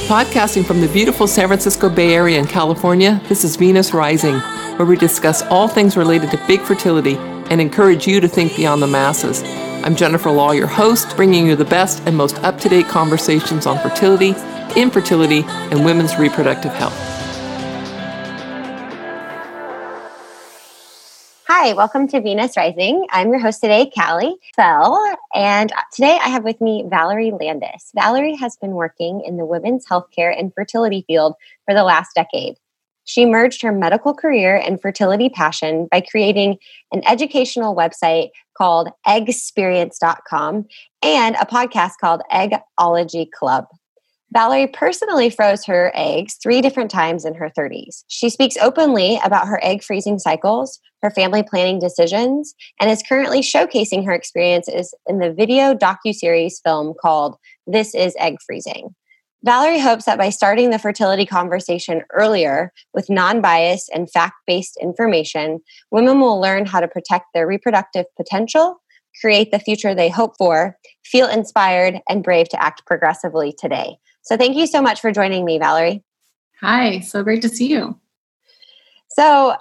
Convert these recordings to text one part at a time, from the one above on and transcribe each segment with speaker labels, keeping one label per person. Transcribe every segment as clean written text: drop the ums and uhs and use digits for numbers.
Speaker 1: Podcasting from the beautiful San Francisco Bay Area in California, this is Venus Rising, where we discuss all things related to big fertility and encourage you to think beyond the masses. I'm Jennifer Law, your host, bringing you the best and most up-to-date conversations on fertility, infertility, and women's reproductive health.
Speaker 2: Hi, welcome to Venus Rising. I'm your host today, Callie Fell, and today I have with me Valerie Landis. Valerie has been working in the women's healthcare and fertility field for the last decade. She merged her medical career and fertility passion by creating an educational website called eggsperience.com and a podcast called Eggology Club. Valerie personally froze her eggs 3 different times in her 30s. She speaks openly about her egg freezing cycles, her family planning decisions, and is currently showcasing her experiences in the video docuseries film called This is Egg Freezing. Valerie hopes that by starting the fertility conversation earlier with non-biased and fact-based information, women will learn how to protect their reproductive potential, create the future they hope for, feel inspired and brave to act progressively today. So thank you so much for joining me, Valerie.
Speaker 3: Hi, so great to see you.
Speaker 2: So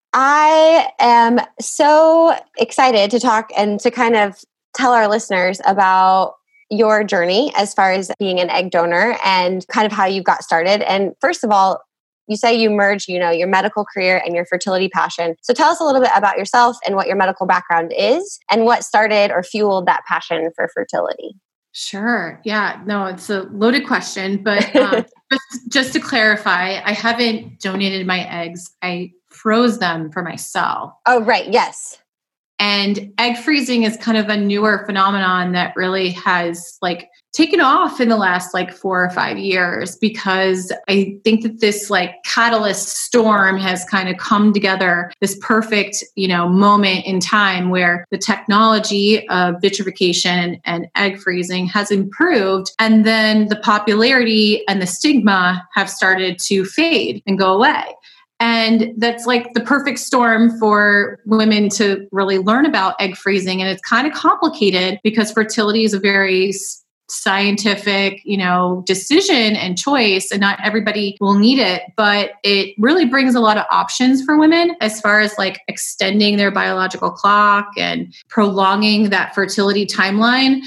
Speaker 2: I am so excited to talk and to kind of tell our listeners about your journey as far as being an egg donor and kind of how you got started. And first of all, you say you merged, your medical career and your fertility passion. So tell us a little bit about yourself and what your medical background is and what started or fueled that passion for fertility.
Speaker 3: Sure. Yeah. No, it's a loaded question, but just to clarify, I haven't donated my eggs. I froze them for myself.
Speaker 2: Oh, right. Yes.
Speaker 3: And egg freezing is kind of a newer phenomenon that really has taken off in the last 4 or 5 years, because I think that this catalyst storm has kind of come together, this perfect, moment in time where the technology of vitrification and egg freezing has improved. And then the popularity and the stigma have started to fade and go away. And that's the perfect storm for women to really learn about egg freezing. And it's kind of complicated because fertility is a very scientific, decision and choice, and not everybody will need it, but it really brings a lot of options for women as far as extending their biological clock and prolonging that fertility timeline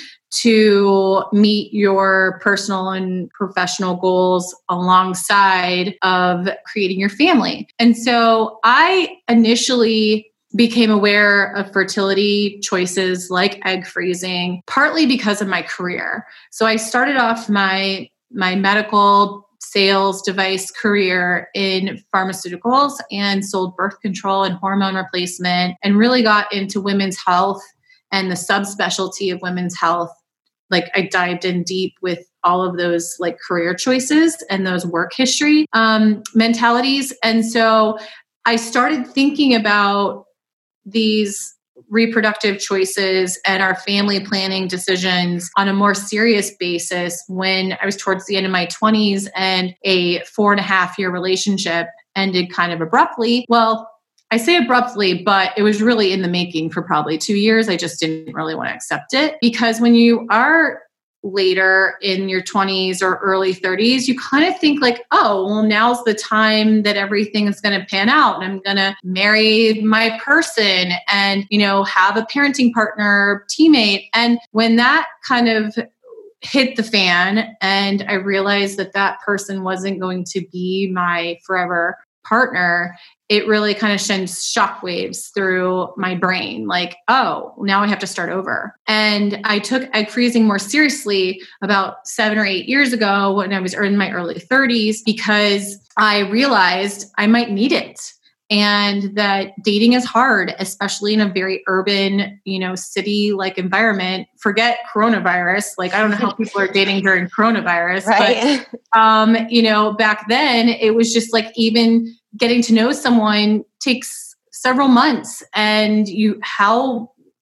Speaker 3: to meet your personal and professional goals alongside of creating your family. And so I initially became aware of fertility choices like egg freezing, partly because of my career. So I started off my medical sales device career in pharmaceuticals and sold birth control and hormone replacement, and really got into women's health and the subspecialty of women's health. I dived in deep with all of those career choices and those work history mentalities. And so I started thinking about these reproductive choices and our family planning decisions on a more serious basis when I was towards the end of my 20s and a 4.5-year relationship ended kind of abruptly. Well, I say abruptly, but it was really in the making for probably 2 years. I just didn't really want to accept it, because when you are later in your 20s or early 30s, you kind of think oh, well, now's the time that everything is going to pan out and I'm going to marry my person and, have a parenting partner, teammate. And when that kind of hit the fan and I realized that person wasn't going to be my forever partner, it really kind of sends shockwaves through my brain. Oh, now I have to start over. And I took egg freezing more seriously about 7 or 8 years ago when I was in my early 30s, because I realized I might need it. And that dating is hard, especially in a very urban, city-like environment. Forget coronavirus. I don't know how people are dating during coronavirus, right. But, back then it was just even getting to know someone takes several months, and how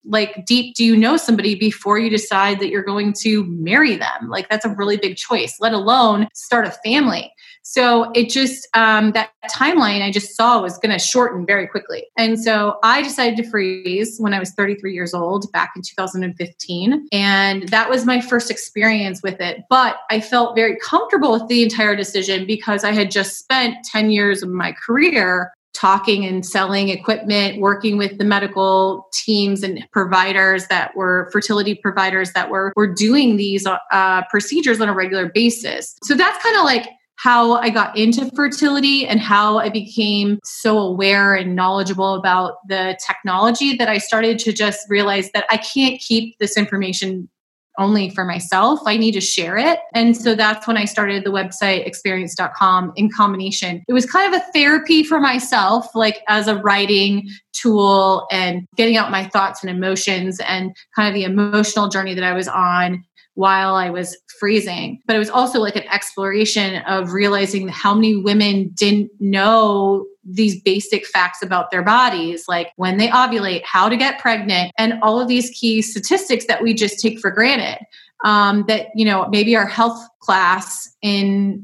Speaker 3: like deep do you know somebody before you decide that you're going to marry them? Like that's a really big choice, let alone start a family. So it just, that timeline I just saw was going to shorten very quickly. And so I decided to freeze when I was 33 years old back in 2015. And that was my first experience with it. But I felt very comfortable with the entire decision because I had just spent 10 years of my career talking and selling equipment, working with the medical teams and providers that were fertility providers that were doing these procedures on a regular basis. So that's kind of like how I got into fertility and how I became so aware and knowledgeable about the technology that I started to just realize that I can't keep this information only for myself. I need to share it. And so that's when I started the website experience.com in combination. It was kind of a therapy for myself, like as a writing tool and getting out my thoughts and emotions and kind of the emotional journey that I was on while I was freezing. But it was also like an exploration of realizing how many women didn't know these basic facts about their bodies, like when they ovulate, how to get pregnant, and all of these key statistics that we just take for granted. That, maybe our health class in,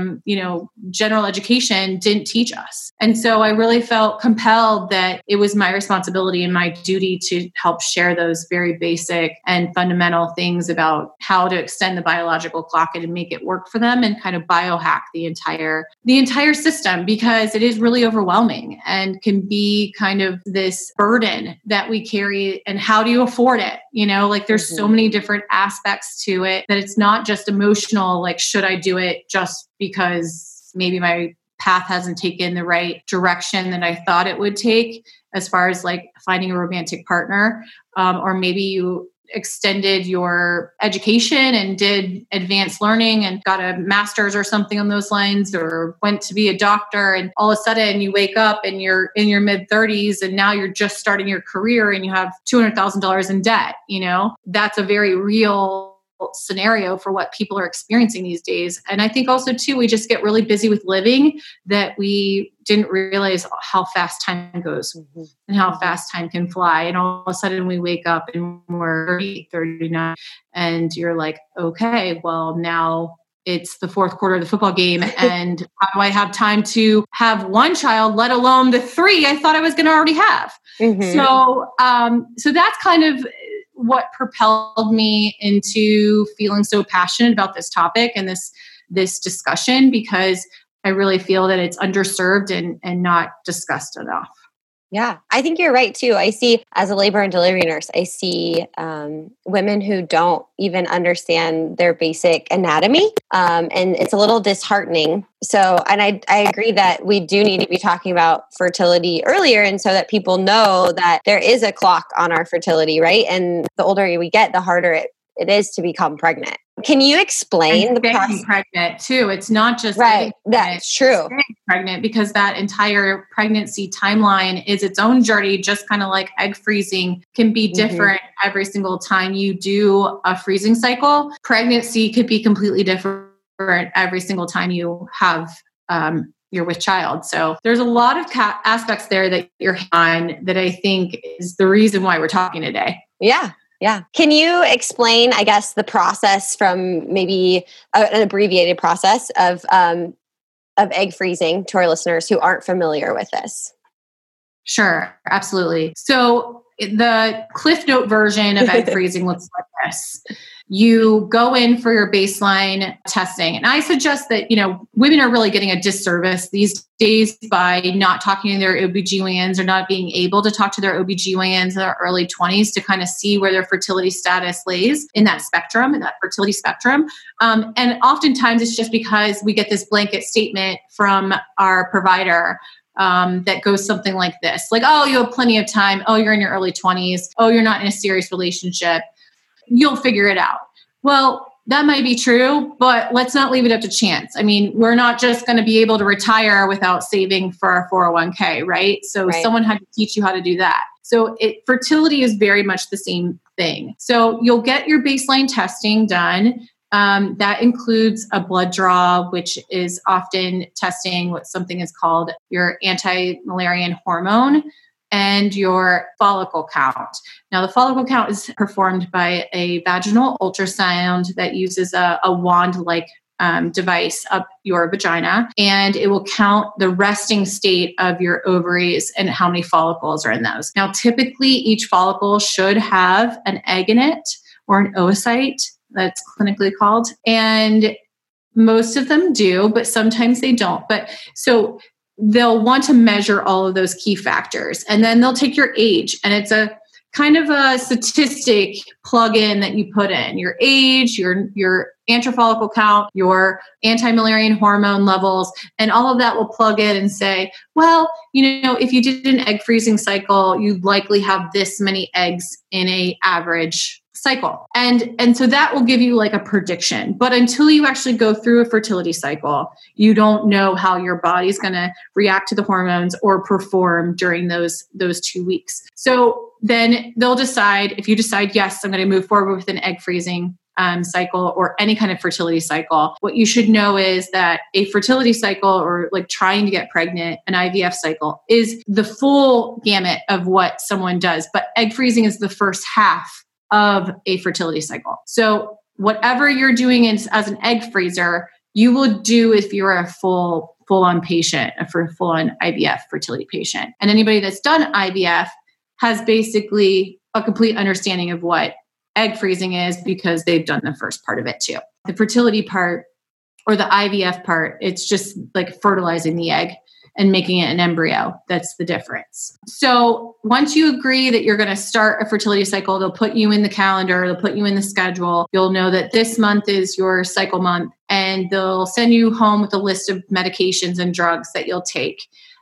Speaker 3: general education didn't teach us. And so I really felt compelled that it was my responsibility and my duty to help share those very basic and fundamental things about how to extend the biological clock and make it work for them and kind of biohack the entire system, because it is really overwhelming and can be kind of this burden that we carry. And how do you afford it? There's so many different aspects to it that it's not just emotional, like, should I do it just because maybe my path hasn't taken the right direction that I thought it would take as far as like finding a romantic partner, or maybe you extended your education and did advanced learning and got a master's or something on those lines, or went to be a doctor, and all of a sudden you wake up and you're in your mid 30s and now you're just starting your career and you have $200,000 in debt. That's a very real scenario for what people are experiencing these days. And I think also too, we just get really busy with living that we didn't realize how fast time goes and how fast time can fly. And all of a sudden we wake up and we're 30, 39 and you're like, okay, well now it's the fourth quarter of the football game. And how do I have time to have one child, let alone the three I thought I was going to already have? So that's kind of what propelled me into feeling so passionate about this topic and this discussion, because I really feel that it's underserved and not discussed enough.
Speaker 2: Yeah, I think you're right too. I see, as a labor and delivery nurse, I see women who don't even understand their basic anatomy. And it's a little disheartening. So, and I agree that we do need to be talking about fertility earlier, and so that people know that there is a clock on our fertility, right? And the older we get, the harder it is to become pregnant. Can you explain the process?
Speaker 3: Pregnant too. It's not just
Speaker 2: right. That's true.
Speaker 3: Pregnant, because that entire pregnancy timeline is its own journey. Just kind of like egg freezing can be different every single time you do a freezing cycle. Pregnancy could be completely different every single time you have you're with child. So there's a lot of aspects there that you're on that I think is the reason why we're talking today.
Speaker 2: Yeah. Yeah. Can you explain, I guess, the process from maybe an abbreviated process of egg freezing to our listeners who aren't familiar with this?
Speaker 3: Sure. Absolutely. So the Cliff Note version of egg freezing looks like this. You go in for your baseline testing. And I suggest that, women are really getting a disservice these days by not talking to their OBGYNs or not being able to talk to their OBGYNs in their early 20s to kind of see where their fertility status lays in that spectrum, in that fertility spectrum. And oftentimes it's just because we get this blanket statement from our provider that goes something like this, like, oh, you have plenty of time. Oh, you're in your early 20s. Oh, you're not in a serious relationship. You'll figure it out. Well, that might be true, but let's not leave it up to chance. I mean, we're not just going to be able to retire without saving for our 401k, right? So someone had to teach you how to do that. So fertility is very much the same thing. So you'll get your baseline testing done. That includes a blood draw, which is often testing what something is called your anti-Müllerian hormone. and your follicle count. Now, the follicle count is performed by a vaginal ultrasound that uses a wand-like device up your vagina, and it will count the resting state of your ovaries and how many follicles are in those. Now, typically, each follicle should have an egg in it or an oocyte, that's clinically called, and most of them do, but sometimes they don't. But so they'll want to measure all of those key factors, and then they'll take your age, and it's a kind of a statistic plug-in that you put in your age, your antral follicle count, your anti-Müllerian hormone levels, and all of that will plug in and say, well, if you did an egg freezing cycle, you'd likely have this many eggs in a average cycle. And so that will give you like a prediction. But until you actually go through a fertility cycle, you don't know how your body's going to react to the hormones or perform during those 2 weeks. So then they'll decide, if you decide, yes, I'm going to move forward with an egg freezing cycle or any kind of fertility cycle, what you should know is that a fertility cycle, or like trying to get pregnant, an IVF cycle, is the full gamut of what someone does. But egg freezing is the first half of a fertility cycle. So whatever you're doing as an egg freezer, you will do if you're a full-on patient, a full-on IVF fertility patient. And anybody that's done IVF has basically a complete understanding of what egg freezing is because they've done the first part of it too. The fertility part, or the IVF part, it's just like fertilizing the egg and making it an embryo. That's the difference. So once you agree that you're going to start a fertility cycle, they'll put you in the calendar, they'll put you in the schedule. You'll know that this month is your cycle month, and they'll send you home with a list of medications and drugs that you'll take.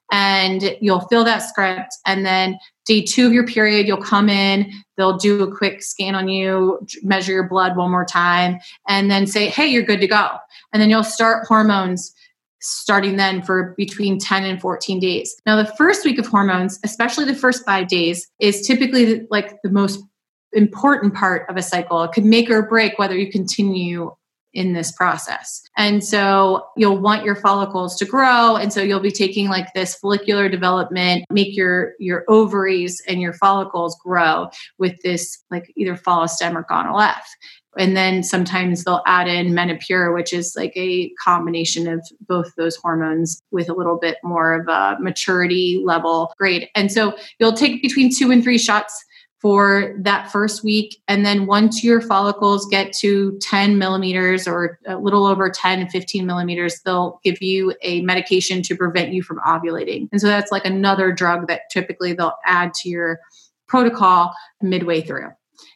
Speaker 3: And you'll fill that script. And then day 2 of your period, you'll come in, they'll do a quick scan on you, measure your blood one more time, and then say, hey, you're good to go. And then you'll start hormones starting then for between 10 and 14 days. Now, the first week of hormones, especially the first 5 days, is typically like the most important part of a cycle. It could make or break whether you continue in this process. And so you'll want your follicles to grow. And so you'll be taking like this follicular development, make your ovaries and your follicles grow with this like either Follistim or Gonal-F. And then sometimes they'll add in Menopur, which is like a combination of both those hormones with a little bit more of a maturity level grade. And so you'll take between 2 and 3 shots for that first week. And then once your follicles get to 10 millimeters or a little over 10, 15 millimeters, they'll give you a medication to prevent you from ovulating. And so that's like another drug that typically they'll add to your protocol midway through.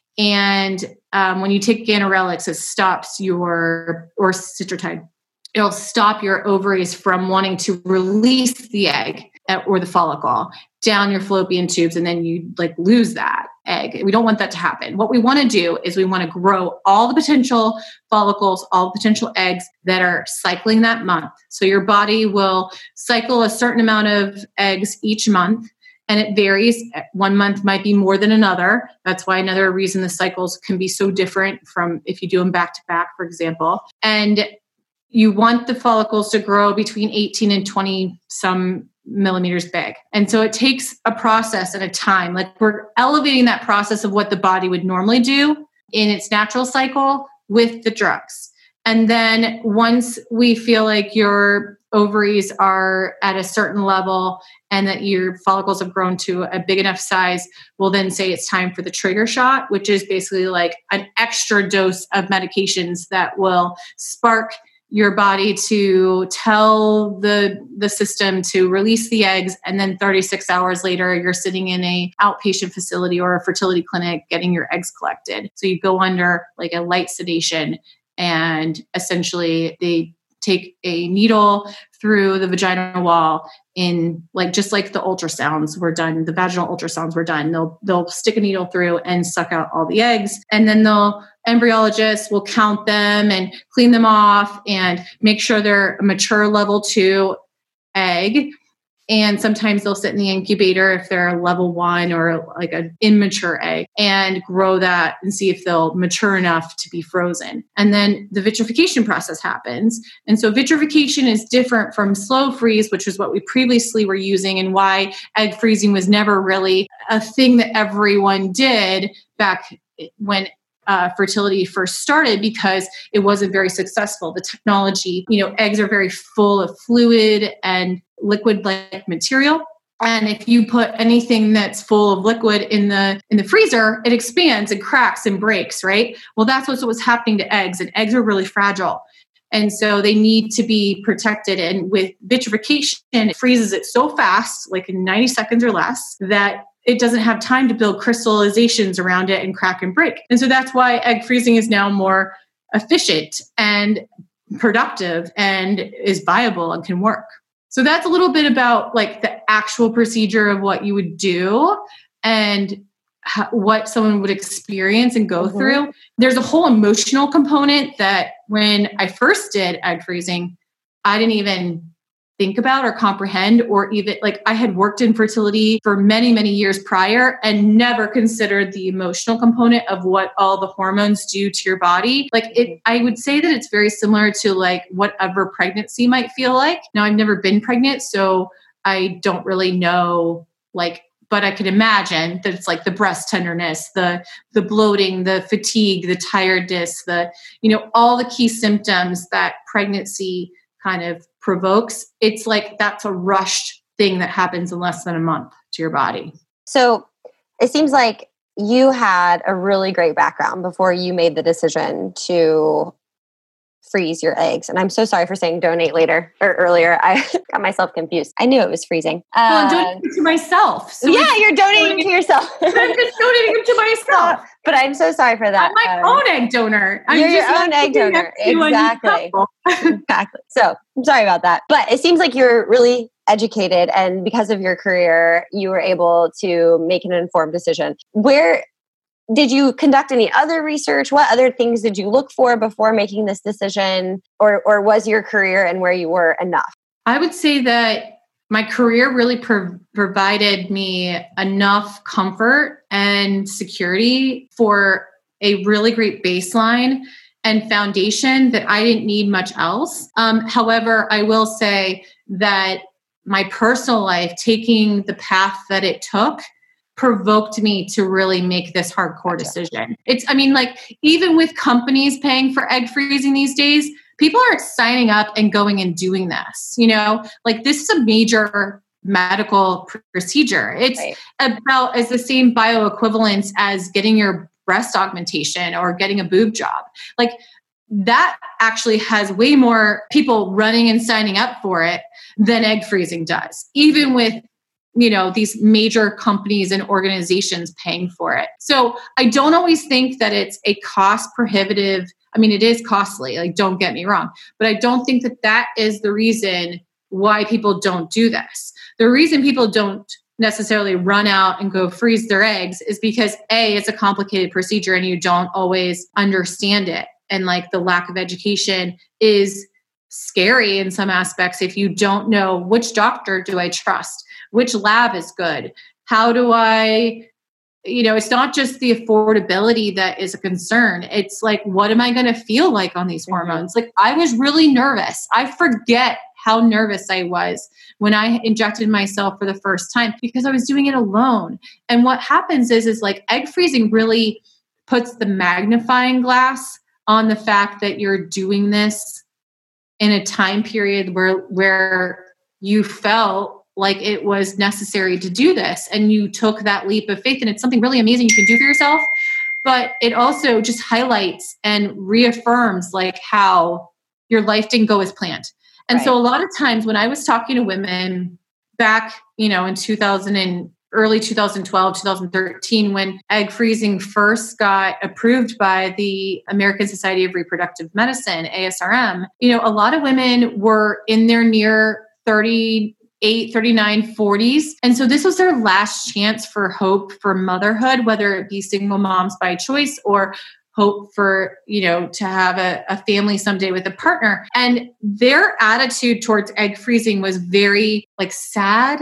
Speaker 3: And when you take ganirelix, it stops or citrotide, it'll stop your ovaries from wanting to release the egg or the follicle down your fallopian tubes, and then you like lose that egg. We don't want that to happen. What we want to do is we want to grow all the potential follicles, all the potential eggs that are cycling that month. So your body will cycle a certain amount of eggs each month. And it varies. 1 month might be more than another. That's why another reason the cycles can be so different from if you do them back to back, for example. And you want the follicles to grow between 18 and 20 some millimeters big. And so it takes a process and a time. Like we're elevating that process of what the body would normally do in its natural cycle with the drugs. And then once we feel like your ovaries are at a certain level and that your follicles have grown to a big enough size, we'll then say it's time for the trigger shot, which is basically like an extra dose of medications that will spark your body to tell the system to release the eggs. And then 36 hours later, you're sitting in a outpatient facility or a fertility clinic getting your eggs collected. So you go under like a light sedation, and essentially they take a needle through the vaginal wall in like, just like the ultrasounds were done, the vaginal ultrasounds were done. They'll stick a needle through and suck out all the eggs. And then embryologists will count them and clean them off and make sure they're a mature level 2 egg. And sometimes they'll sit in the incubator if they're a level 1 or like an immature egg and grow that and see if they'll mature enough to be frozen. And then the vitrification process happens. And so vitrification is different from slow freeze, which is what we previously were using, and why egg freezing was never really a thing that everyone did back when fertility first started, because it wasn't very successful. The technology, eggs are very full of fluid and liquid-like material. And if you put anything that's full of liquid in the freezer, it expands and cracks and breaks, right? Well, that's what was happening to eggs, and eggs are really fragile. And so they need to be protected. And with vitrification, it freezes it so fast, like in 90 seconds or less, that it doesn't have time to build crystallizations around it and crack and break. And so that's why egg freezing is now more efficient and productive and is viable and can work. So that's a little bit about like the actual procedure of what you would do and what someone would experience and go through. There's a whole emotional component that when I first did egg freezing, I didn't even think about or comprehend, or even like I had worked in fertility for many, many years prior and never considered the emotional component of what all the hormones do to your body. Like I would say that it's very similar to like whatever pregnancy might feel like. Now, I've never been pregnant, so I don't really know, but I could imagine that it's like the breast tenderness, the bloating, the fatigue, the tiredness, all the key symptoms that pregnancy kind of provokes. It's like that's a rushed thing that happens in less than a month to your body.
Speaker 2: So it seems like you had a really great background before you made the decision to freeze your eggs. And I'm so sorry for saying donate later or earlier. I got myself confused. I knew it was freezing.
Speaker 3: Well, I'm donating to myself. So
Speaker 2: yeah, you're donating to yourself.
Speaker 3: I'm just donating them to myself.
Speaker 2: But I'm so sorry for that.
Speaker 3: I'm my own egg donor.
Speaker 2: You're your own egg donor. Exactly. Exactly. So I'm sorry about that. But it seems like you're really educated, and because of your career, you were able to make an informed decision. Where did you conduct any other research? What other things did you look for before making this decision? Or was your career and where you were enough?
Speaker 3: I would say that my career really provided me enough comfort and security for a really great baseline and foundation that I didn't need much else. However, I will say that my personal life, taking the path that it took, provoked me to really make this hardcore decision. Even with companies paying for egg freezing these days, people aren't signing up and going and doing this. This is a major medical procedure. It's about as the same bioequivalence as getting your breast augmentation or getting a boob job. That actually has way more people running and signing up for it than egg freezing does, even with these major companies and organizations paying for it. So I don't always think that it's a cost prohibitive. I mean, it is costly, don't get me wrong, but I don't think that that is the reason why people don't do this. The reason people don't necessarily run out and go freeze their eggs is because it's a complicated procedure and you don't always understand it. And the lack of education is scary in some aspects if you don't know which doctor do I trust? Which lab is good? How do I, it's not just the affordability that is a concern. It's what am I going to feel like on these hormones? I was really nervous. I forget how nervous I was when I injected myself for the first time because I was doing it alone. And what happens is egg freezing really puts the magnifying glass on the fact that you're doing this in a time period where you felt like it was necessary to do this. And you took that leap of faith, and it's something really amazing you can do for yourself. But it also just highlights and reaffirms how your life didn't go as planned. And so a lot of times when I was talking to women back, in early 2012, 2013, when egg freezing first got approved by the American Society of Reproductive Medicine, ASRM, a lot of women were in their near 38, 39, 40s. And so this was their last chance for hope for motherhood, whether it be single moms by choice or hope for, to have a family someday with a partner. And their attitude towards egg freezing was very like sad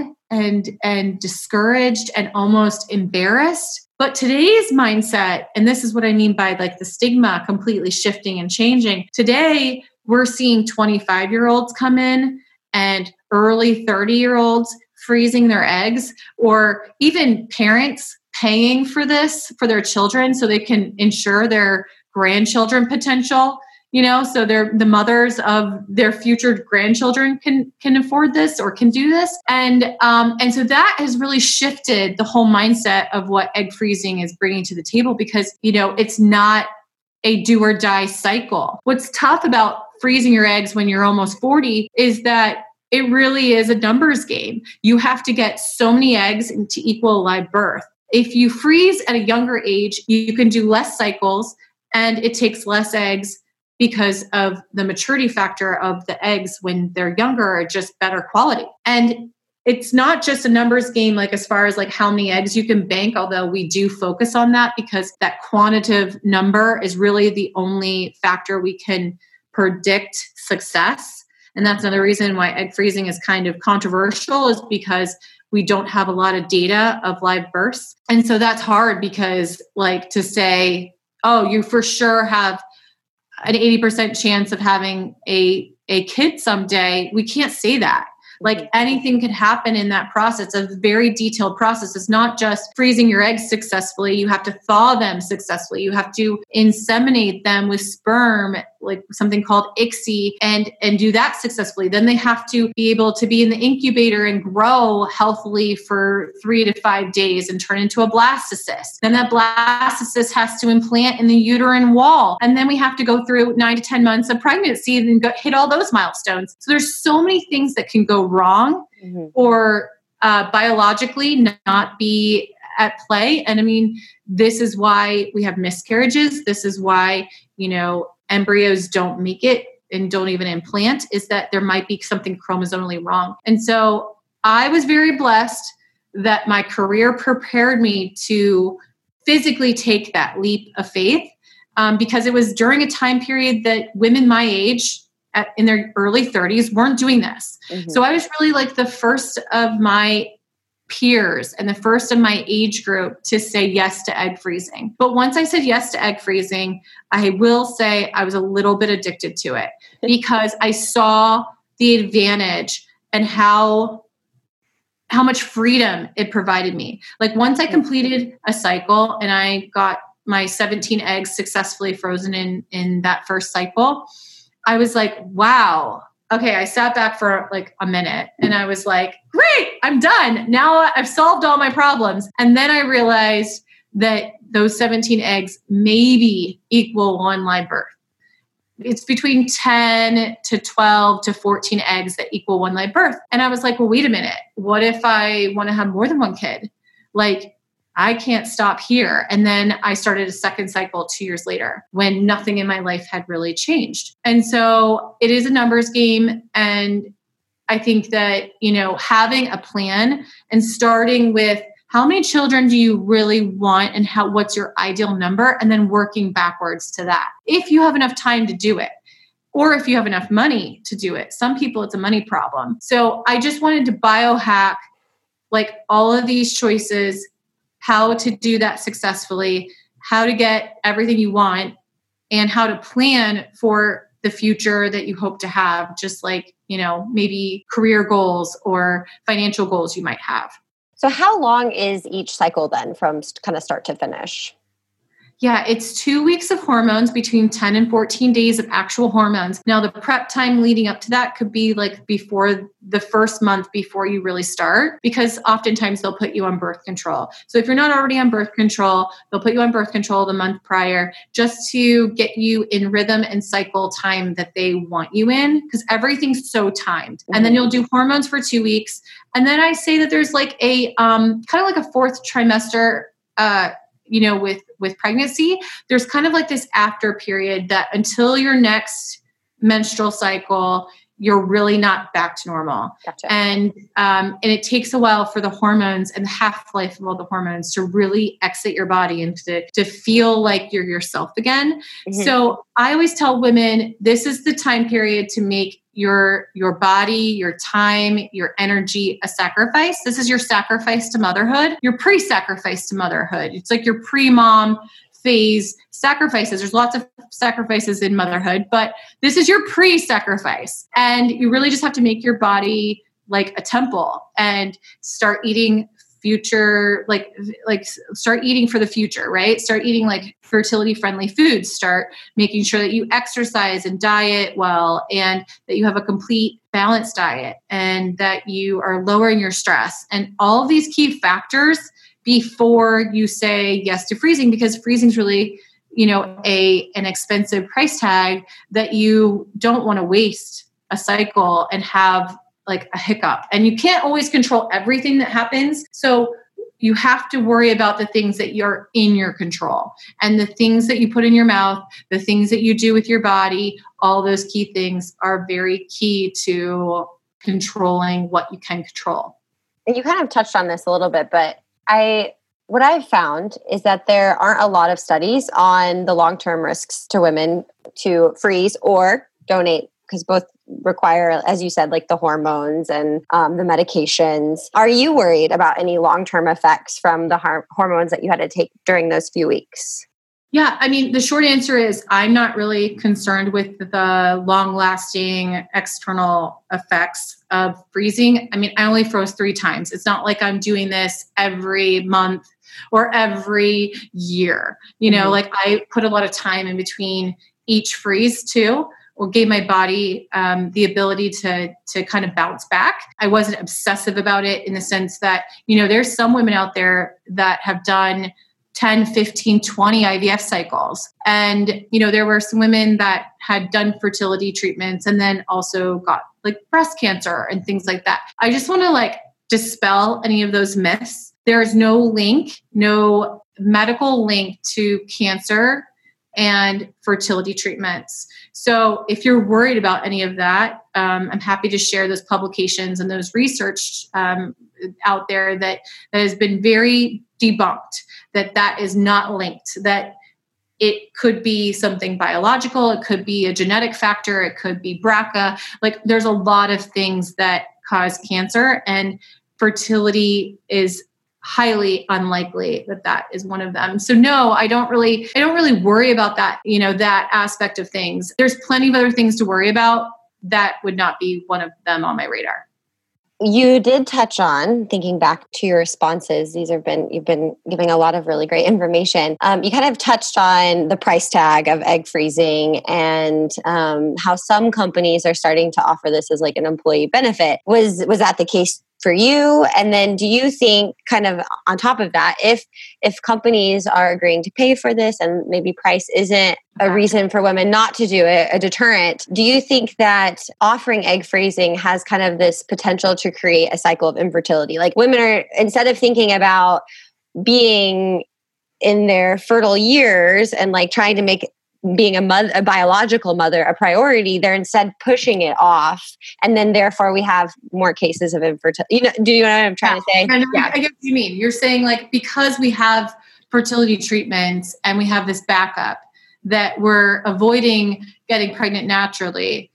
Speaker 3: and discouraged and almost embarrassed. But today's mindset, and this is what I mean by like the stigma completely shifting and changing. Today, we're seeing 25-year-olds come in and early 30-year-olds freezing their eggs, or even parents paying for this for their children so they can ensure their grandchildren potential, so the mothers of their future grandchildren can afford this or can do this. And so that has really shifted the whole mindset of what egg freezing is bringing to the table, because, it's not a do or die cycle. What's tough about freezing your eggs when you're almost 40 is that it really is a numbers game. You have to get so many eggs to equal a live birth. If you freeze at a younger age, you can do less cycles and it takes less eggs because of the maturity factor of the eggs when they're younger are just better quality. And it's not just a numbers game, like as far as like how many eggs you can bank, although we do focus on that because that quantitative number is really the only factor we can predict success. And that's another reason why egg freezing is kind of controversial, is because we don't have a lot of data of live births. And so that's hard because like to say, oh, you for sure have an 80% chance of having a kid someday. We can't say that. Like anything could happen in that process. It's a very detailed process. It's not just freezing your eggs successfully. You have to thaw them successfully. You have to inseminate them with sperm, like something called ICSI, and do that successfully. Then they have to be able to be in the incubator and grow healthily for 3 to 5 days and turn into a blastocyst. Then that blastocyst has to implant in the uterine wall. And then we have to go through 9 to 10 months of pregnancy and hit all those milestones. So there's so many things that can go wrong or biologically not be at play. And I mean, this is why we have miscarriages. This is why, embryos don't make it and don't even implant, is that there might be something chromosomally wrong. And so I was very blessed that my career prepared me to physically take that leap of faith, because it was during a time period that women my age in their early 30s weren't doing this. So I was really like the first of my peers and the first of my age group to say yes to egg freezing. But once I said yes to egg freezing, I will say I was a little bit addicted to it because I saw the advantage and how much freedom it provided me. Like once I completed a cycle and I got my 17 eggs successfully frozen in that first cycle, I was like, wow. Okay, I sat back for like a minute and I was like, great, I'm done. Now I've solved all my problems. And then I realized that those 17 eggs maybe equal 1 live birth. It's between 10 to 12 to 14 eggs that equal 1 live birth. And I was like, well, wait a minute. What if I want to have more than 1 kid? Like, I can't stop here. And then I started a second cycle 2 years later when nothing in my life had really changed. And so it is a numbers game. And I think that, having a plan and starting with how many children do you really want and what's your ideal number, and then working backwards to that. If you have enough time to do it, or if you have enough money to do it. Some people, it's a money problem. So I just wanted to biohack like all of these choices, how to do that successfully, how to get everything you want, and how to plan for the future that you hope to have, just like, maybe career goals or financial goals you might have.
Speaker 2: So how long is each cycle then from kind of start to finish?
Speaker 3: Yeah, it's 2 weeks of hormones, between 10 and 14 days of actual hormones. Now, the prep time leading up to that could be like before the first month before you really start, because oftentimes they'll put you on birth control. So if you're not already on birth control, they'll put you on birth control the month prior just to get you in rhythm and cycle time that they want you in, because everything's so timed. And then you'll do hormones for 2 weeks. And then I say that there's like a kind of like a fourth trimester, with pregnancy, there's kind of like this after period that until your next menstrual cycle, you're really not back to normal.
Speaker 2: Gotcha.
Speaker 3: And it takes a while for the hormones and the half-life of all the hormones to really exit your body and to feel like you're yourself again. Mm-hmm. So I always tell women, this is the time period to make your body, your time, your energy a sacrifice. This is your sacrifice to motherhood, your pre-sacrifice to motherhood. It's like your pre-mom phase sacrifices. There's lots of sacrifices in motherhood, but this is your pre-sacrifice. And you really just have to make your body like a temple and start eating future, like start eating for the future, right? Start eating like fertility friendly foods, start making sure that you exercise and diet well, and that you have a complete balanced diet, and that you are lowering your stress, and all of these key factors before you say yes to freezing, because freezing is really, an expensive price tag that you don't want to waste a cycle and have like a hiccup. And you can't always control everything that happens. So you have to worry about the things that you're in your control, and the things that you put in your mouth, the things that you do with your body. All those key things are very key to controlling what you can control.
Speaker 2: And you kind of touched on this a little bit, but what I've found is that there aren't a lot of studies on the long-term risks to women to freeze or donate, because both require, as you said, like the hormones and the medications. Are you worried about any long-term effects from the hormones that you had to take during those few weeks?
Speaker 3: Yeah, I mean, the short answer is I'm not really concerned with the long-lasting external effects of freezing. I mean, I only froze 3 times. It's not like I'm doing this every month or every year. Like I put a lot of time in between each freeze too, or gave my body the ability to kind of bounce back. I wasn't obsessive about it in the sense that, there's some women out there that have done 10, 15, 20 IVF cycles. And, there were some women that had done fertility treatments and then also got like breast cancer and things like that. I just want to like dispel any of those myths. There is no medical link to cancer and fertility treatments. So if you're worried about any of that, I'm happy to share those publications and those research out there that has been very debunked, that is not linked, that it could be something biological, it could be a genetic factor, it could be BRCA. Like there's a lot of things that cause cancer, and fertility is highly unlikely that is one of them. So no, I don't really worry about that, that aspect of things. There's plenty of other things to worry about. That would not be one of them on my radar.
Speaker 2: You did touch on, thinking back to your responses, you've been giving a lot of really great information. You kind of touched on the price tag of egg freezing and how some companies are starting to offer this as like an employee benefit. Was that the case for you? And then do you think, kind of on top of that, if companies are agreeing to pay for this and maybe price isn't a reason for women not to do it, a deterrent, do you think that offering egg freezing has kind of this potential to create a cycle of infertility? Like women are, instead of thinking about being in their fertile years and like trying to make being a biological mother a priority, they're instead pushing it off, and then therefore we have more cases of infertility. Do you know what I'm trying to say?
Speaker 3: I get what you mean. You're saying like, because we have fertility treatments and we have this backup, that we're avoiding getting pregnant naturally,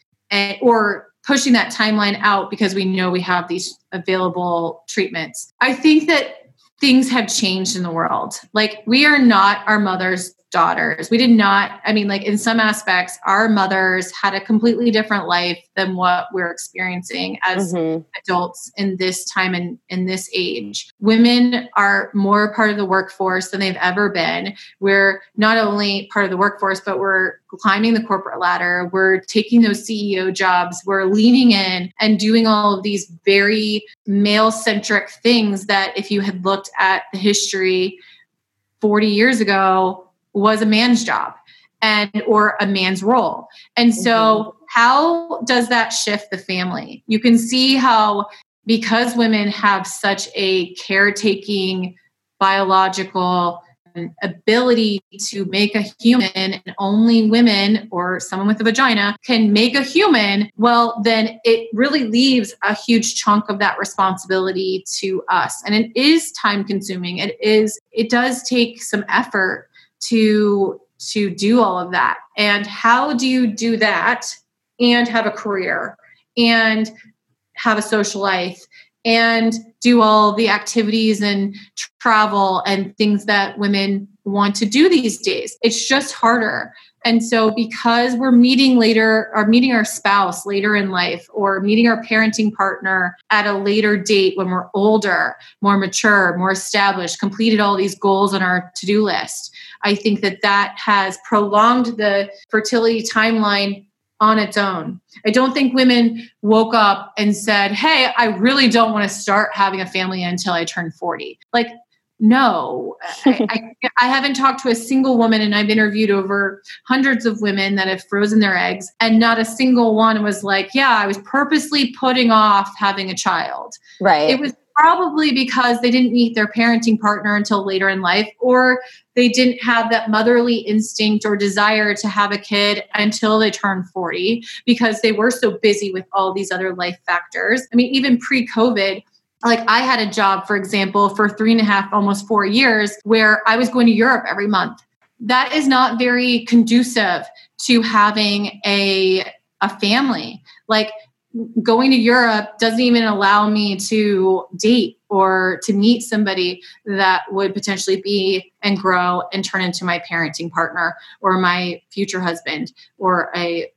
Speaker 3: or pushing that timeline out because we know we have these available treatments. I think that things have changed in the world. Like we are not our mother's daughters. We did not, like in some aspects, our mothers had a completely different life than what we're experiencing as adults in this time and in this age. Women are more part of the workforce than they've ever been. We're not only part of the workforce, but we're climbing the corporate ladder. We're taking those CEO jobs. We're leaning in and doing all of these very male-centric things that if you had looked at the history 40 years ago, was a man's job or a man's role. And so how does that shift the family? You can see how, because women have such a caretaking, biological, ability to make a human, and only women or someone with a vagina can make a human, well, then it really leaves a huge chunk of that responsibility to us. And it is time consuming. It does take some effort to do all of that. And how do you do that and have a career and have a social life and do all the activities and travel and things that women want to do these days? It's just harder. And so because we're meeting later, or meeting our spouse later in life, or meeting our parenting partner at a later date when we're older, more mature, more established, completed all these goals on our to-do list, I think that has prolonged the fertility timeline on its own. I don't think women woke up and said, hey, I really don't want to start having a family until I turn 40. Like, no, I haven't talked to a single woman, and I've interviewed over hundreds of women that have frozen their eggs, and not a single one was like, yeah, I was purposely putting off having a child.
Speaker 2: Right.
Speaker 3: It was probably because they didn't meet their parenting partner until later in life, or they didn't have that motherly instinct or desire to have a kid until they turned 40, because they were so busy with all these other life factors. I mean, even pre-COVID, like I had a job, for example, for 3.5, almost 4 years, where I was going to Europe every month. That is not very conducive to having a family. Like, going to Europe doesn't even allow me to date or to meet somebody that would potentially be and grow and turn into my parenting partner or my future husband, or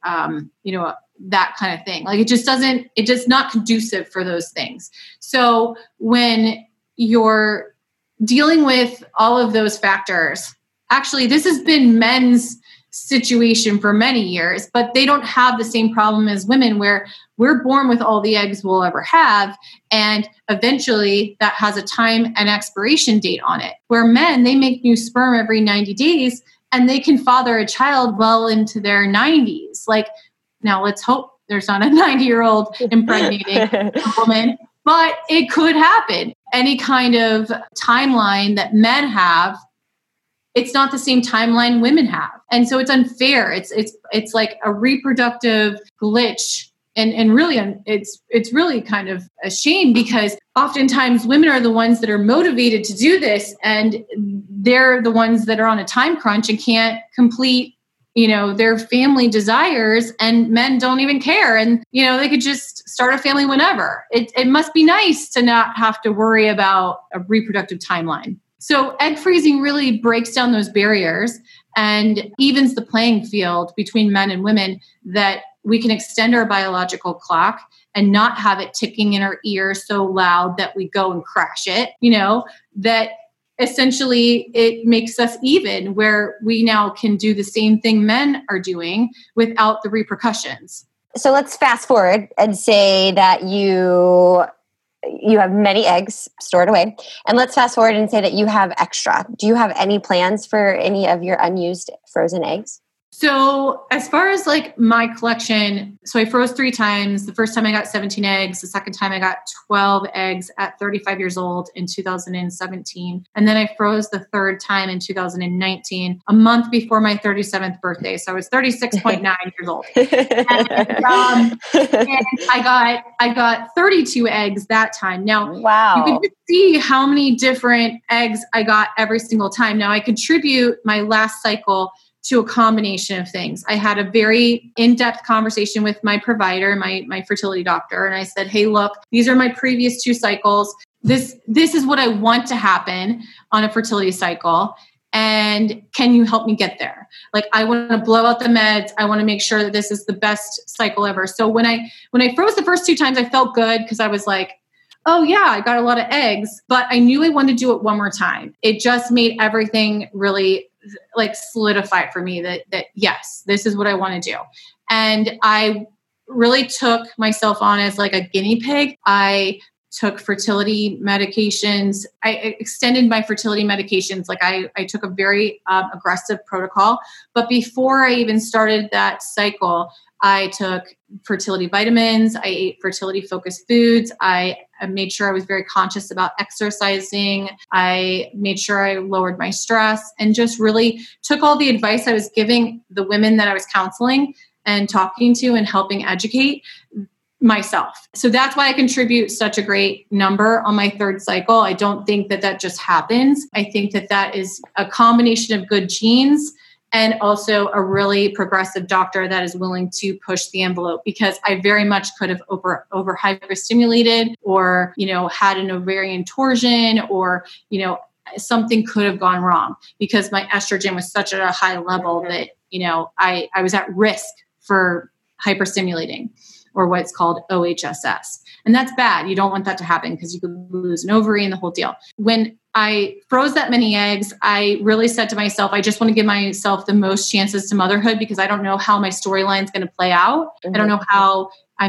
Speaker 3: that kind of thing. Like, it's just not conducive for those things. So when you're dealing with all of those factors, actually, this has been men's situation for many years, but they don't have the same problem as women, where we're born with all the eggs we'll ever have. And eventually that has a time and expiration date on it, where men, they make new sperm every 90 days and they can father a child well into their 90s. Like, now let's hope there's not a 90-year-old impregnating a woman, but it could happen. Any kind of timeline that men have, it's not the same timeline women have. And so it's unfair. It's like a reproductive glitch. And really, it's really kind of a shame, because oftentimes women are the ones that are motivated to do this, and they're the ones that are on a time crunch and can't complete, their family desires, and men don't even care. And, they could just start a family whenever. It must be nice to not have to worry about a reproductive timeline. So egg freezing really breaks down those barriers and evens the playing field between men and women, that we can extend our biological clock and not have it ticking in our ear so loud that we go and crash it, that essentially it makes us even, where we now can do the same thing men are doing without the repercussions.
Speaker 2: So let's fast forward and say that you have many eggs stored away. And let's fast forward and say that you have extra. Do you have any plans for any of your unused frozen eggs?
Speaker 3: So as far as like my collection, so I froze 3 times. The first time I got 17 eggs. The second time I got 12 eggs at 35 years old in 2017. And then I froze the third time in 2019, a month before my 37th birthday. So I was 36.9 years old. And I got 32 eggs that time. Now,
Speaker 2: wow.
Speaker 3: You can just see how many different eggs I got every single time. Now, I contribute my last cycle to a combination of things. I had a very in-depth conversation with my provider, my fertility doctor. And I said, hey, look, these are my previous 2 cycles. This is what I want to happen on a fertility cycle. And can you help me get there? Like, I want to blow out the meds. I want to make sure that this is the best cycle ever. So when I froze the first 2 times, I felt good, because I was like, oh yeah, I got a lot of eggs, but I knew I wanted to do it one more time. It just made everything really like solidify for me that yes, this is what I want to do. And I really took myself on as like a guinea pig. I took fertility medications. I extended my fertility medications. Like I took a very aggressive protocol. But before I even started that cycle, I took fertility vitamins. I ate fertility focused foods. I I made sure I was very conscious about exercising. I made sure I lowered my stress and just really took all the advice I was giving the women that I was counseling and talking to and helping educate myself. So that's why I contribute such a great number on my third cycle. I don't think that that just happens. I think that that is a combination of good genes and also a really progressive doctor that is willing to push the envelope, because I very much could have over hyperstimulated or, had an ovarian torsion or, something could have gone wrong because my estrogen was such at a high level that, I was at risk for hyperstimulating, or what's called OHSS. And that's bad. You don't want that to happen because you could lose an ovary and the whole deal. When I froze that many eggs, I really said to myself, I just want to give myself the most chances to motherhood because I don't know how my storyline is going to play out. I don't know how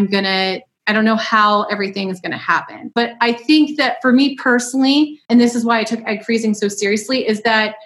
Speaker 3: I don't know how everything is going to happen. But I think that for me personally, and this is why I took egg freezing so seriously, is that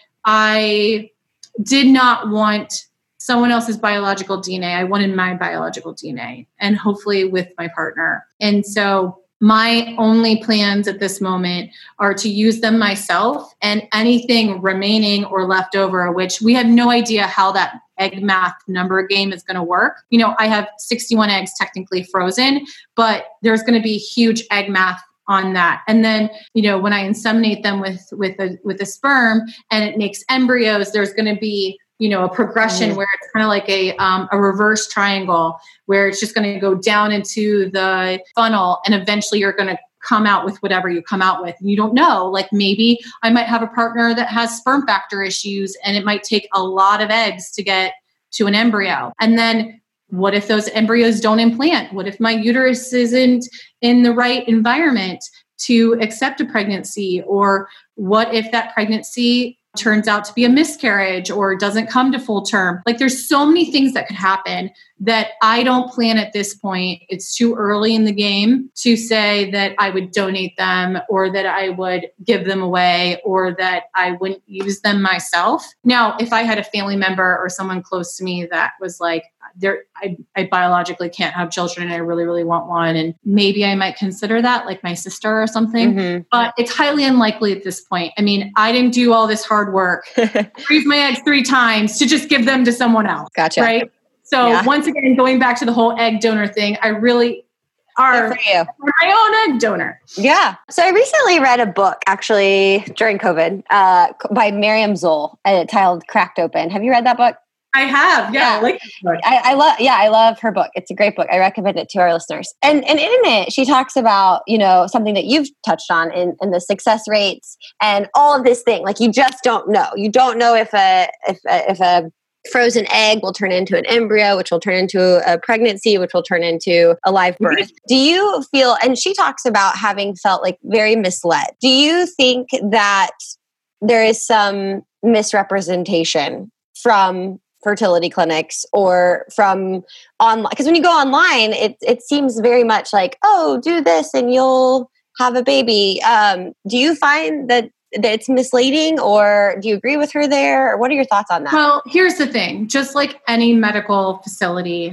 Speaker 3: I did not want someone else's biological DNA. I wanted my biological DNA, and hopefully with my partner. And so my only plans at this moment are to use them myself, and anything remaining or left over, which we have no idea how that egg math number game is going to work. I have 61 eggs technically frozen, but there's going to be huge egg math on that. And then, when I inseminate them with a sperm and it makes embryos, there's going to be a progression where it's kind of like a reverse triangle where it's just going to go down into the funnel and eventually you're going to come out with whatever you come out with. And you don't know, like maybe I might have a partner that has sperm factor issues and it might take a lot of eggs to get to an embryo. And then what if those embryos don't implant? What if my uterus isn't in the right environment to accept a pregnancy? Or what if that pregnancy turns out to be a miscarriage or doesn't come to full term? Like there's so many things that could happen that I don't plan at this point. It's too early in the game to say that I would donate them or that I would give them away or that I wouldn't use them myself. Now, if I had a family member or someone close to me that was like, I biologically can't have children and I really, really want one, and maybe I might consider that, like my sister or something, but it's highly unlikely at this point. I mean, I didn't do all this hard work, freeze my eggs 3 times to just give them to someone else.
Speaker 2: Gotcha.
Speaker 3: Right? So once again, going back to the whole egg donor thing, I really are my own egg donor.
Speaker 2: Yeah. So I recently read a book actually during COVID by Miriam Zoll titled Cracked Open. Have you read that book?
Speaker 3: I have. Yeah. I like this book.
Speaker 2: I love her book. It's a great book. I recommend it to our listeners. And in it, she talks about, something that you've touched on in the success rates and all of this thing. Like you just don't know. You don't know if a frozen egg will turn into an embryo, which will turn into a pregnancy, which will turn into a live birth. Do you feel, and she talks about having felt like very misled. Do you think that there is some misrepresentation from fertility clinics or from online? Because when you go online, it seems very much like, oh, do this and you'll have a baby. Do you find that it's misleading, or do you agree with her there? Or what are your thoughts on that?
Speaker 3: Well, here's the thing. Just like any medical facility,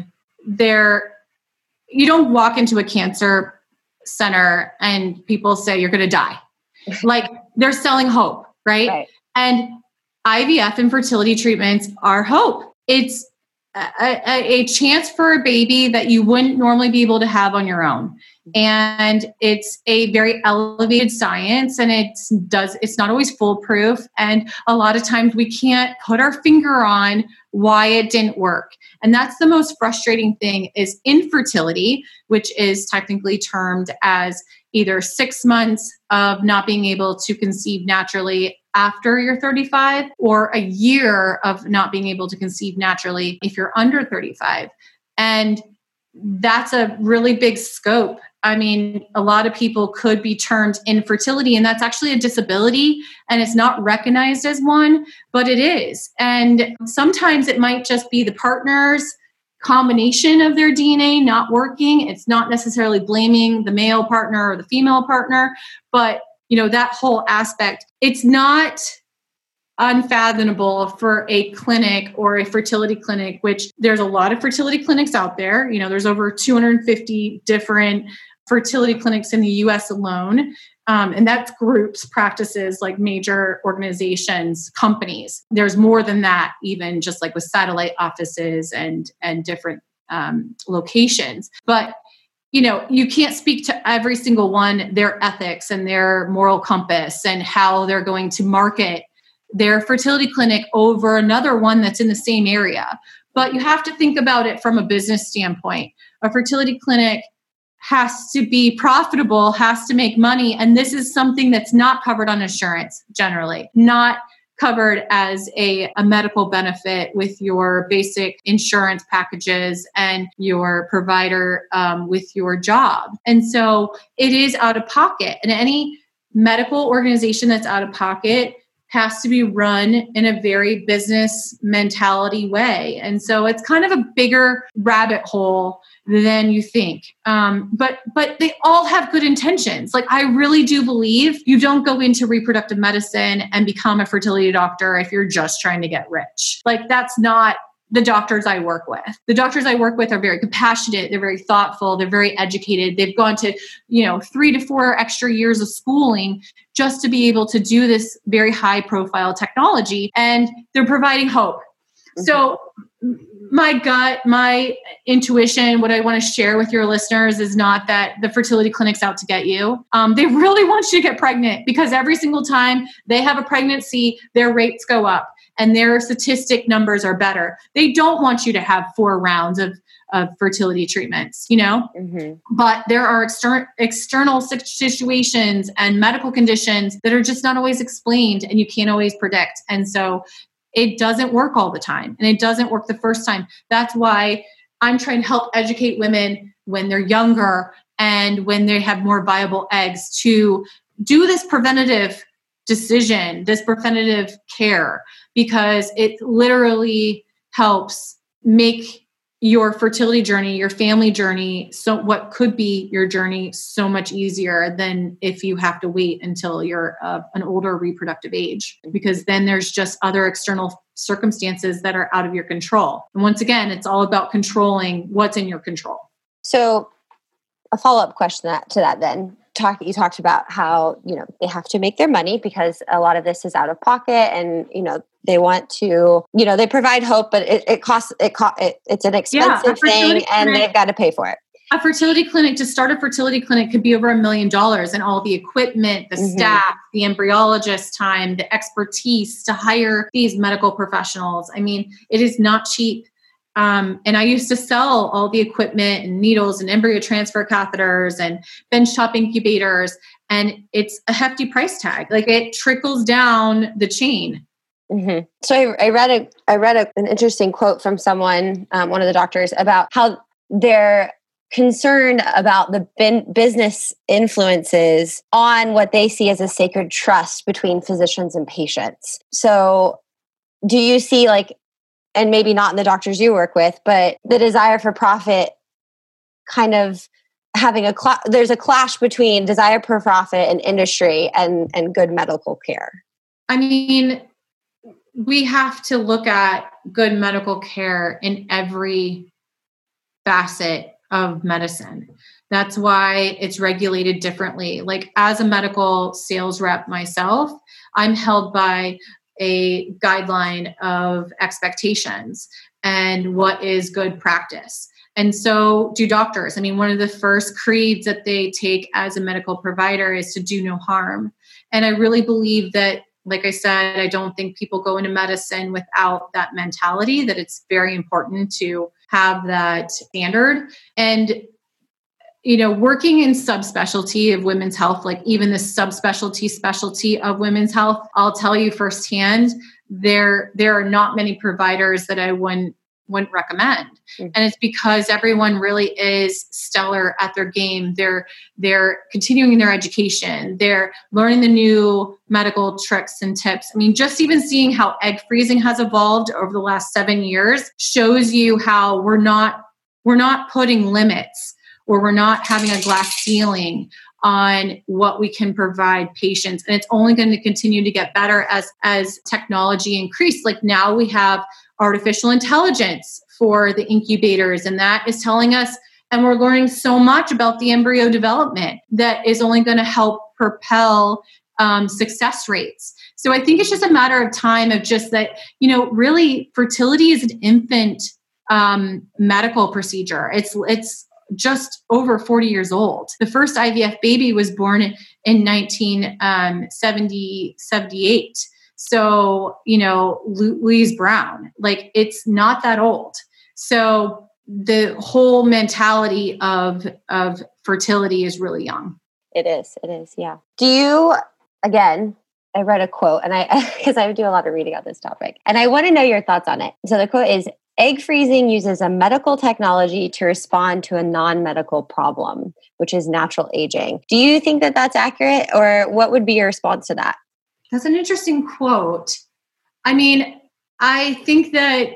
Speaker 3: you don't walk into a cancer center and people say you're going to die. Like they're selling hope, right? And IVF and fertility treatments are hope. It's a chance for a baby that you wouldn't normally be able to have on your own. And it's a very elevated science, and it's not always foolproof. And a lot of times we can't put our finger on why it didn't work. And that's the most frustrating thing is infertility, which is technically termed as either 6 months of not being able to conceive naturally after you're 35 or a year of not being able to conceive naturally if you're under 35. And that's a really big scope. I mean, a lot of people could be termed infertility, and that's actually a disability, and it's not recognized as one, but it is. And sometimes it might just be the partner's combination of their DNA not working. It's not necessarily blaming the male partner or the female partner, but that whole aspect, it's not unfathomable for a clinic or a fertility clinic, which there's a lot of fertility clinics out there. There's over 250 different fertility clinics in the US alone. And that's groups, practices, like major organizations, companies. There's more than that, even just like with satellite offices and different locations. But you can't speak to every single one, their ethics and their moral compass and how they're going to market their fertility clinic over another one that's in the same area. But you have to think about it from a business standpoint. A fertility clinic has to be profitable, has to make money. And this is something that's not covered on insurance generally, not covered as a medical benefit with your basic insurance packages and your provider with your job. And so it is out of pocket. And any medical organization that's out of pocket has to be run in a very business mentality way. And so it's kind of a bigger rabbit hole than you think. But they all have good intentions. Like, I really do believe you don't go into reproductive medicine and become a fertility doctor if you're just trying to get rich. Like, that's not the doctors I work with. The doctors I work with are very compassionate. They're very thoughtful. They're very educated. They've gone to, 3 to 4 extra years of schooling just to be able to do this very high profile technology. And they're providing hope. Mm-hmm. So my gut, my intuition, what I want to share with your listeners is not that the fertility clinic's out to get you. They really want you to get pregnant, because every single time they have a pregnancy, their rates go up and their statistic numbers are better. They don't want you to have 4 rounds of fertility treatments, Mm-hmm. But there are external situations and medical conditions that are just not always explained and you can't always predict. And so it doesn't work all the time, and it doesn't work the first time. That's why I'm trying to help educate women when they're younger and when they have more viable eggs to do this preventative decision, this preventative care, because it literally helps make your fertility journey, your family journey, so what could be your journey, so much easier than if you have to wait until you're an older reproductive age, because then there's just other external circumstances that are out of your control. And once again, it's all about controlling what's in your control.
Speaker 2: So a follow-up question to that then. You talked about how, they have to make their money because a lot of this is out of pocket, and, they want to, they provide hope, but it costs, it's an expensive thing, and they've got to pay for it.
Speaker 3: A fertility clinic, to start a fertility clinic, could be over $1 million, and all the equipment, the mm-hmm. staff, the embryologist time, the expertise to hire these medical professionals. I mean, it is not cheap. And I used to sell all the equipment and needles and embryo transfer catheters and benchtop incubators. And it's a hefty price tag. Like, it trickles down the chain.
Speaker 2: Mm-hmm. So I read an interesting quote from someone, one of the doctors, about how they're concerned about the business influences on what they see as a sacred trust between physicians and patients. So do you see, and maybe not in the doctors you work with, but the desire for profit kind of having there's a clash between desire for profit and industry and good medical care?
Speaker 3: I mean, we have to look at good medical care in every facet of medicine. That's why it's regulated differently. Like, as a medical sales rep myself, I'm held by a guideline of expectations and what is good practice. And so do doctors. I mean, one of the first creeds that they take as a medical provider is to do no harm. And I really believe that, like I said, I don't think people go into medicine without that mentality, that it's very important to have that standard. And working in subspecialty of women's health, like even the specialty of women's health, I'll tell you firsthand, there are not many providers that I wouldn't recommend. Mm-hmm. And it's because everyone really is stellar at their game. They're continuing their education. They're learning the new medical tricks and tips. I mean, just even seeing how egg freezing has evolved over the last 7 years shows you how we're not putting limits, or we're not having a glass ceiling on what we can provide patients. And it's only going to continue to get better as technology increases. Like, now we have artificial intelligence for the incubators, and that is telling us And we're learning so much about the embryo development that is only going to help propel success rates. So I think it's just a matter of time of just that, really fertility is an infant medical procedure. It's just over 40 years old. The first IVF baby was born in 1978. So, Louise Brown, like it's not that old. So the whole mentality of fertility is really young.
Speaker 2: It is. Yeah. Do you, again, I read a quote and because I do a lot of reading on this topic and I want to know your thoughts on it. So the quote is, egg freezing uses a medical technology to respond to a non-medical problem, which is natural aging. Do you think that that's accurate, or what would be your response to that?
Speaker 3: That's an interesting quote. I mean, I think that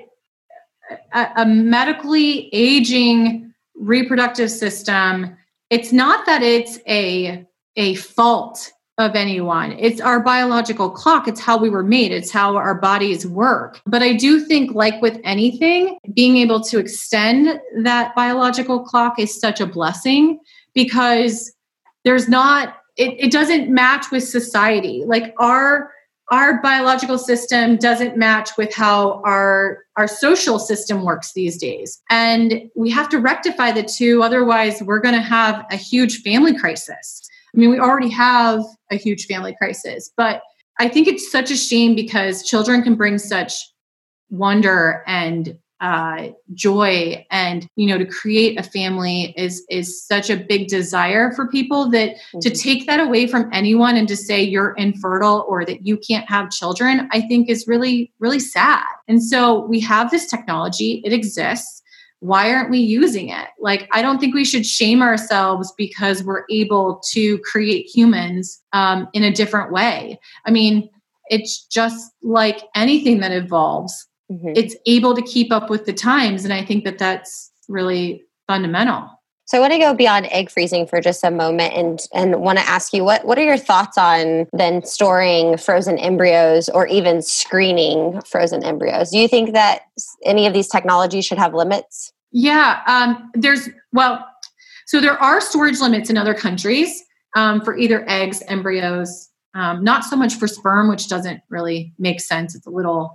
Speaker 3: a medically aging reproductive system, it's not that it's a fault of anyone. It's our biological clock. It's how we were made. It's how our bodies work. But I do think, like with anything, being able to extend that biological clock is such a blessing, because there's not, it doesn't match with society. Like our biological system doesn't match with how our social system works these days. And we have to rectify the two. Otherwise, we're going to have a huge family crisis. I mean, we already have a huge family crisis, but I think it's such a shame because children can bring such wonder and joy, and to create a family is such a big desire for people that to take that away from anyone and to say you're infertile or that you can't have children, I think is really, really sad. And so we have this technology, it exists. Why aren't we using it? Like, I don't think we should shame ourselves because we're able to create humans in a different way. I mean, it's just like anything that evolves. It's able to keep up with the times. And I think that that's really fundamental.
Speaker 2: So I want to go beyond egg freezing for just a moment and want to ask you, what are your thoughts on then storing frozen embryos or even screening frozen embryos? Do you think that any of these technologies should have limits?
Speaker 3: Yeah, so there are storage limits in other countries for either eggs, embryos, not so much for sperm, which doesn't really make sense. It's a little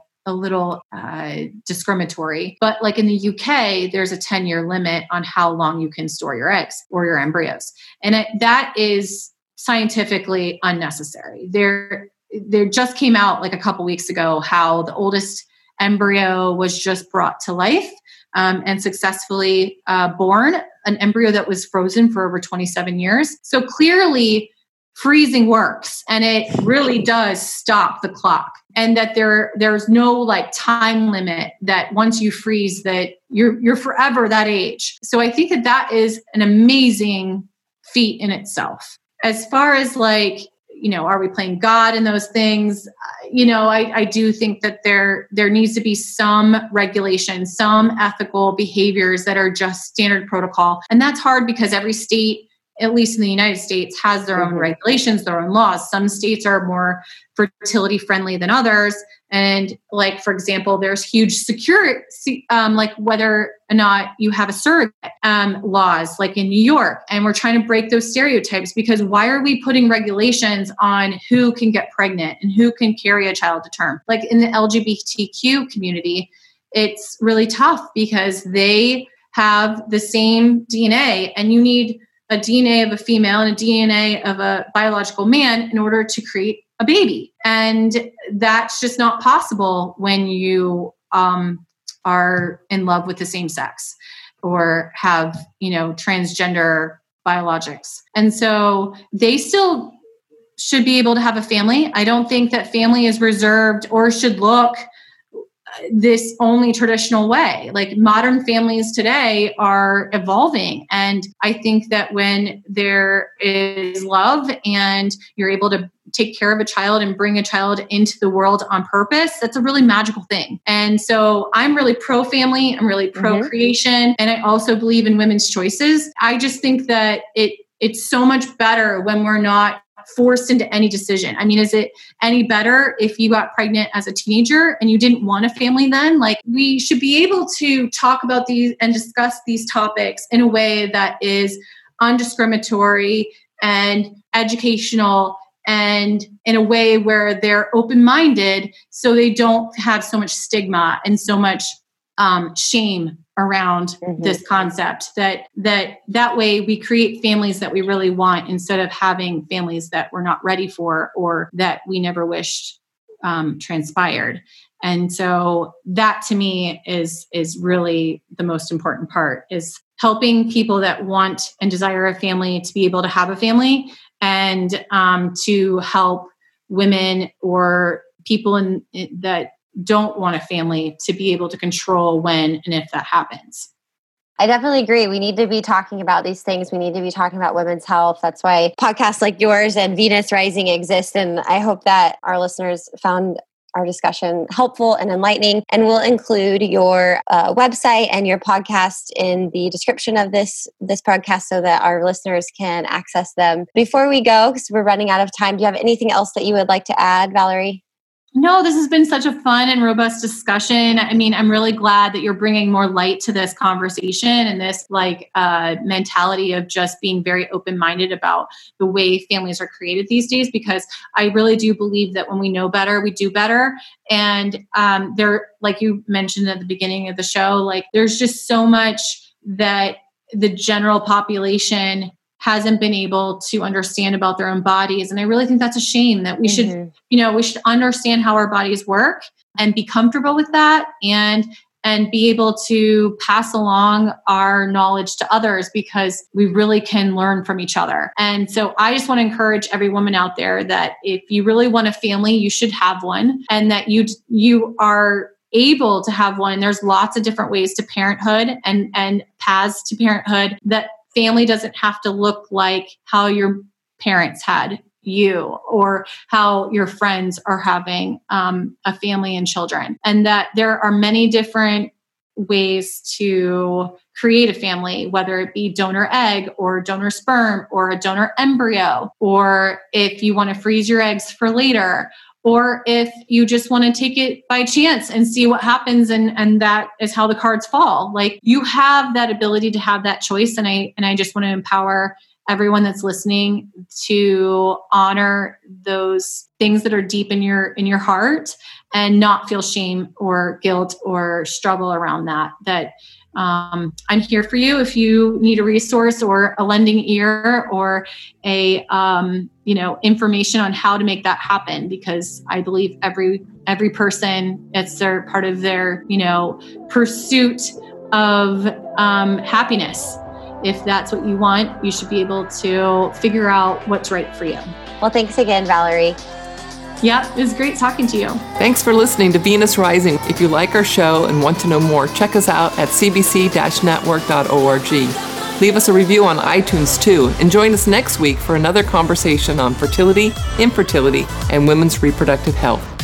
Speaker 3: discriminatory, but like in the UK, there's a 10-year limit on how long you can store your eggs or your embryos. And that is scientifically unnecessary. There just came out like a couple weeks ago how the oldest embryo was just brought to life and successfully born, an embryo that was frozen for over 27 years. So clearly freezing works, and it really does stop the clock, and that there's no like time limit that once you freeze that you're forever that age. So I think that is an amazing feat in itself. As far as like, are we playing God in those things? I do think that there needs to be some regulation, some ethical behaviors that are just standard protocol. And that's hard because every state, at least in the United States, has their own regulations, their own laws. Some states are more fertility friendly than others. And like, for example, there's huge security, like whether or not you have a surrogate laws, like in New York. And we're trying to break those stereotypes, because why are we putting regulations on who can get pregnant and who can carry a child to term? Like in the LGBTQ community, it's really tough because they have the same DNA, and you need a DNA of a female and a DNA of a biological man in order to create a baby. And that's just not possible when you are in love with the same sex or have, transgender biologics. And so they still should be able to have a family. I don't think that family is reserved or should look this only traditional way. Like modern families today are evolving. And I think that when there is love and you're able to take care of a child and bring a child into the world on purpose, that's a really magical thing. And so I'm really pro-family. I'm really pro-creation. And I also believe in women's choices. I just think that it's so much better when we're not forced into any decision. I mean, is it any better if you got pregnant as a teenager and you didn't want a family then? Like, we should be able to talk about these and discuss these topics in a way that is undiscriminatory and educational, and in a way where they're open-minded, so they don't have so much stigma and so much shame around this concept. That way we create families that we really want, instead of having families that we're not ready for or that we never wished transpired. And so that, to me, is really the most important part, is helping people that want and desire a family to be able to have a family, and to help women or people that don't want a family to be able to control when and if that happens.
Speaker 2: I definitely agree. We need to be talking about these things. We need to be talking about women's health. That's why podcasts like yours and Venus Rising exist. And I hope that our listeners found our discussion helpful and enlightening. And we'll include your website and your podcast in the description of this podcast so that our listeners can access them. Before we go, because we're running out of time, do you have anything else that you would like to add, Valerie?
Speaker 3: No, this has been such a fun and robust discussion. I mean, I'm really glad that you're bringing more light to this conversation and this mentality of just being very open-minded about the way families are created these days, because I really do believe that when we know better, we do better. And there, like you mentioned at the beginning of the show, like there's just so much that the general population hasn't been able to understand about their own bodies. And I really think that's a shame, that we should, we should understand how our bodies work and be comfortable with that, and be able to pass along our knowledge to others, because we really can learn from each other. And so I just want to encourage every woman out there that if you really want a family, you should have one, and that you are able to have one. There's lots of different ways to parenthood and paths to parenthood. That family doesn't have to look like how your parents had you, or how your friends are having a family and children. And that there are many different ways to create a family, whether it be donor egg or donor sperm or a donor embryo, or if you want to freeze your eggs for later, or if you just want to take it by chance and see what happens, and that is how the cards fall. Like, you have that ability to have that choice. And I just want to empower everyone that's listening to honor those things that are deep in your heart, and not feel shame or guilt or struggle around that. I'm here for you if you need a resource or a lending ear or a information on how to make that happen, because I believe every person, it's their part of their pursuit of happiness. If that's what you want, you should be able to figure out what's right for you.
Speaker 2: Well, thanks again, Valerie.
Speaker 3: Yeah, it was great talking to you.
Speaker 1: Thanks for listening to Venus Rising. If you like our show and want to know more, check us out at cbc-network.org. Leave us a review on iTunes too, and join us next week for another conversation on fertility, infertility, and women's reproductive health.